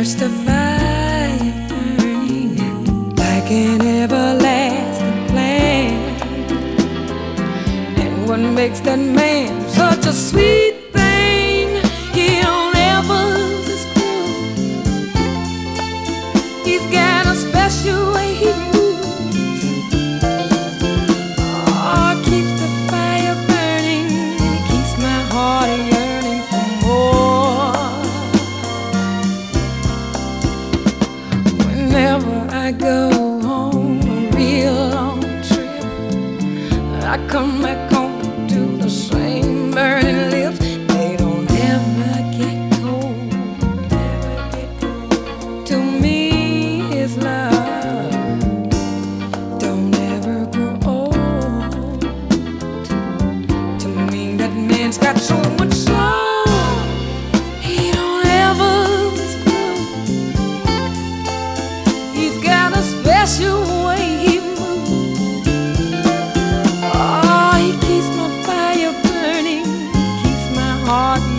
starts the fire burning like an everlasting flame. And what makes that man such a sweet thing? He don't ever lose his cool. He's got a special way he moves. Oh, keeps the fire burning, and he keeps my heart yearning for more. Whenever I go on a real long trip, I come back home to the same burning lips. They don't ever get cold, never get cold. To me, his love don't ever grow old. To me, that man's got so much soul. He don't ever lose his cool. He's got a special way he moves. Oh, he keeps my fire burning, keeps my heart